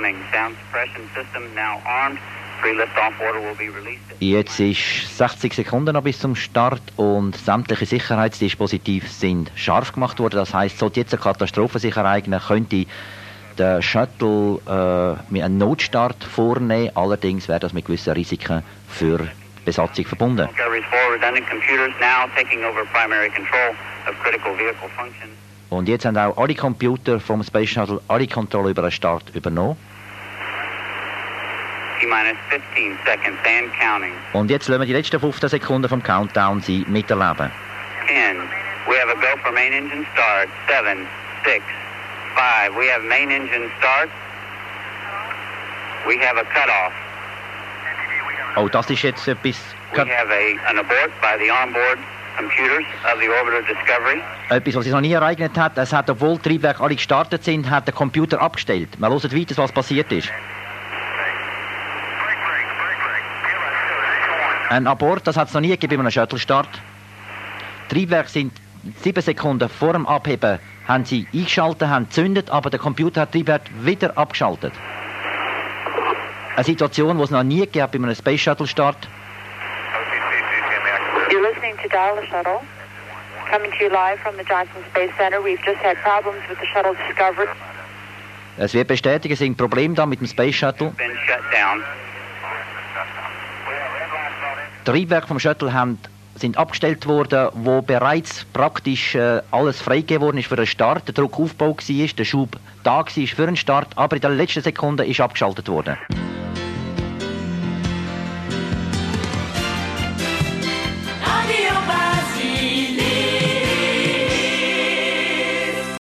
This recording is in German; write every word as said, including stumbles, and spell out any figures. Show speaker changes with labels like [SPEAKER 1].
[SPEAKER 1] incoming. Sound suppression system now armed. Pre-lift-off order will be released.
[SPEAKER 2] Jetzt ist sechzig Sekunden noch bis zum Start und sämtliche Sicherheitsdispositive sind scharf gemacht worden. Das heisst, sollte jetzt eine Katastrophe sich ereignen, könnte der Shuttle äh, mit einem Notstart vornehmen. Allerdings wäre das mit gewissen Risiken für die Besatzung verbunden. Und jetzt haben auch alle Computer vom Space Shuttle alle Kontrolle über den Start übernommen. Und jetzt lassen wir die letzten fünfzehn Sekunden vom Countdown Sie miterleben.
[SPEAKER 1] ten. We have a go for main engine start. seven, six, five. We have main engine start. We have a cutoff.
[SPEAKER 2] Oh, das ist jetzt etwas...
[SPEAKER 1] We have a, an abort by the onboard computers of the orbiter Discovery.
[SPEAKER 2] Etwas, was sich noch nie ereignet hat. Es hat, obwohl die Triebwerke alle gestartet sind, hat der Computer abgestellt. Man hört weiter, was passiert ist. Ein Abort, das hat es noch nie gegeben bei einem Shuttle-Start. Die Triebwerke sind sieben Sekunden vor dem Abheben haben sie eingeschaltet, haben gezündet, aber der Computer hat die Triebwerke wieder abgeschaltet. Eine Situation, die es noch nie gegeben bei einem Space Shuttle-Start.
[SPEAKER 3] You're listening to Dallas Shuttle. Coming to you live from the Johnson Space Center. We've just had problems with the Shuttle Discovery.
[SPEAKER 2] Es wird bestätigt, es sind Probleme da mit dem Space Shuttle.
[SPEAKER 1] Been shut down.
[SPEAKER 2] Die Triebwerke vom Shuttle haben, sind abgestellt worden, wo bereits praktisch äh, alles freigegeben worden ist für den Start. Der Druckaufbau war, der Schub da war für den Start, aber in der letzten Sekunde ist abgeschaltet worden.